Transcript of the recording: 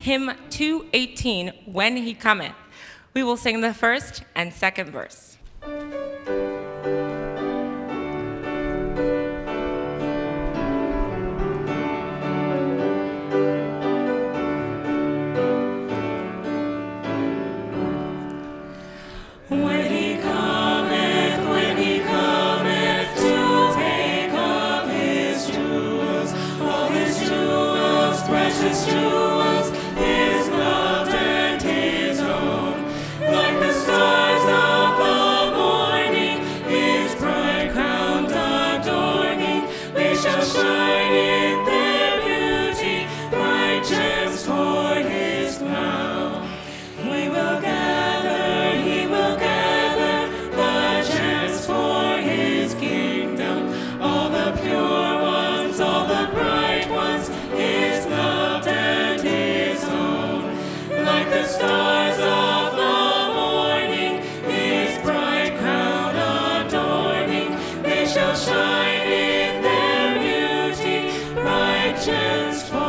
hymn 218, When He Cometh. We will sing the first and second verse. Shine in their beauty, righteous.